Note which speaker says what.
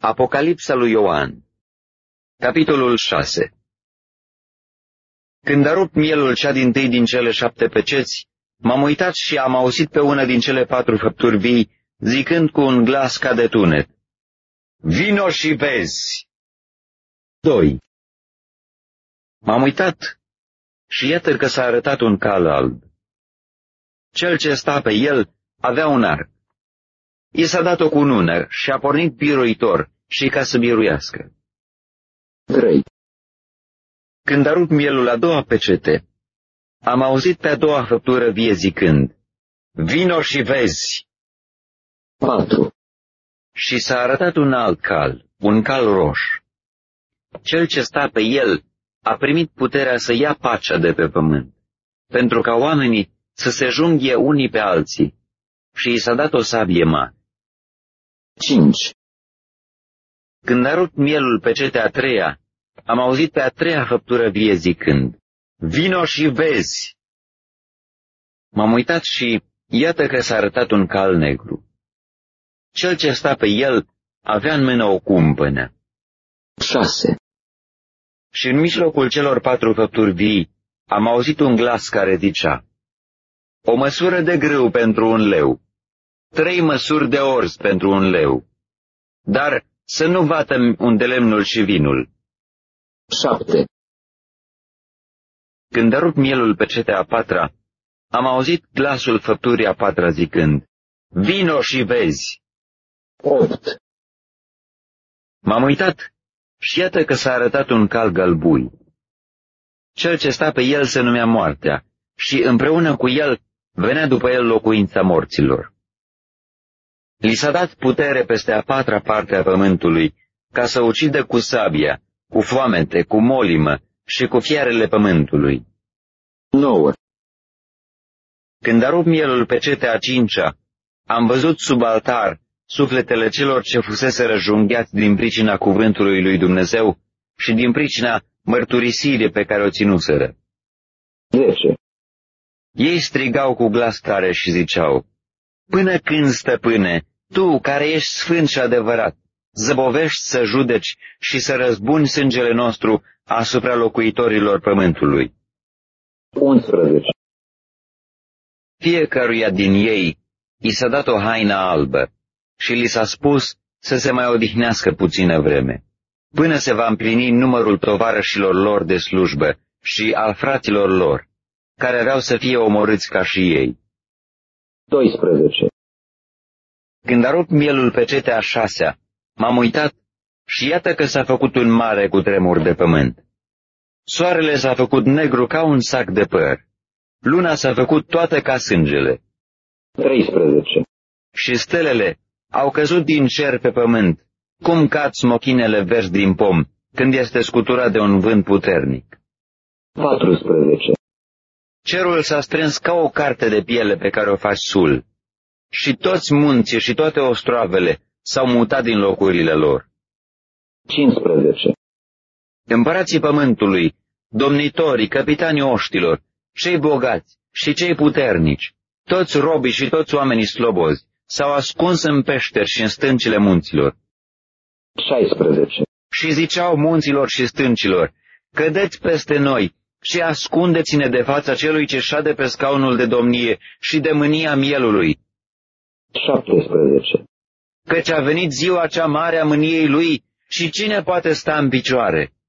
Speaker 1: Apocalipsa lui Ioan, capitolul 6. Când a rupt mielul cea dintâi din cele 7 peceți, m-am uitat și am auzit pe una din cele 4 făpturi vii, zicând cu un glas ca de tunet: Vino și vezi! 2. M-am uitat și iată că s-a arătat un cal alb. Cel ce sta pe el avea un arc. I s-a dat o cunună și a pornit biruitor și ca să biruiască. 3. Când a rupt mielul a doua pecete, am auzit pe a doua făptură vie zicând: Vino și vezi! 4. Și s-a arătat un alt cal, un cal roș. Cel ce sta pe el a primit puterea să ia pacea de pe pământ, pentru ca oamenii să se junghie unii pe alții, și i s-a dat o sabie mare. 5. Când a rupt mielul pecetea a treia, am auzit pe a treia făptură vie zicând: Vino și vezi! M-am uitat și iată că s-a arătat un cal negru. Cel ce sta pe el avea în mână o cumpănă. 6. Și în mijlocul celor 4 făpturi vii am auzit un glas care zicea: O măsură de grâu pentru un leu, 3 măsuri de orz pentru un leu, dar să nu bată unde lemnul și vinul. 7. Când a rupt mielul pecetea a patra, am auzit glasul făpturii a patra zicând: Vino și vezi! 8. M-am uitat și iată că s-a arătat un cal gălbui. Cel ce sta pe el se numea Moartea și împreună cu el venea după el locuința morților. Li s-a dat putere peste a patra parte a pământului ca să ucidă cu sabia, cu foamete, cu molimă și cu fiarele pământului. 9. Când a rupt mielul pecetea a cincea, am văzut sub altar sufletele celor ce fuseseră junghiați din pricina cuvântului lui Dumnezeu și din pricina mărturisirii pe care o ținuseră. 10. Ei strigau cu glas tare și ziceau: Până când, stăpâne, tu, care ești sfânt și adevărat, zăbovești să judeci și să răzbuni sângele nostru asupra locuitorilor pământului? 11. Fiecăruia din ei i s-a dat o haină albă și li s-a spus să se mai odihnească puțină vreme, până se va împlini numărul tovarășilor lor de slujbă și al fraților lor, care aveau să fie omorâți ca și ei. 12. Când a rupt mielul pecetea a șasea, m-am uitat și iată că s-a făcut un mare cutremur de pământ. Soarele s-a făcut negru ca un sac de păr, luna s-a făcut toată ca sângele. 13. Și stelele au căzut din cer pe pământ, cum cad smochinele verzi din pom, când este scuturat de un vânt puternic. 14. Cerul s-a strâns ca o carte de piele pe care o faci sul, și toți munții și toate ostroavele s-au mutat din locurile lor. 15. Împărații pământului, domnitorii, capitanii oștilor, cei bogați și cei puternici, toți robii și toți oamenii slobozi, s-au ascuns în peșteri și în stâncile munților. 16. Și ziceau munților și stâncilor: Cădeți peste noi și ascundeți-ne de fața celui ce șade pe scaunul de domnie și de mânia mielului. 17. Căci a venit ziua cea mare a mâniei lui și cine poate sta în picioare?